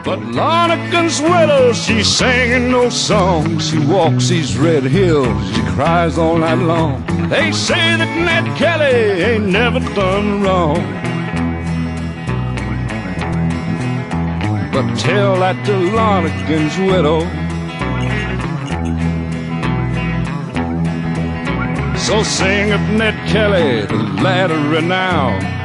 But Lorna Consuelo, she's singing no song. She walks these red hills, she cries all night long. They say that Ned Kelly ain't never done wrong. But tell that to Lorna Consuelo. So sing of Ned Kelly, the lad of renown.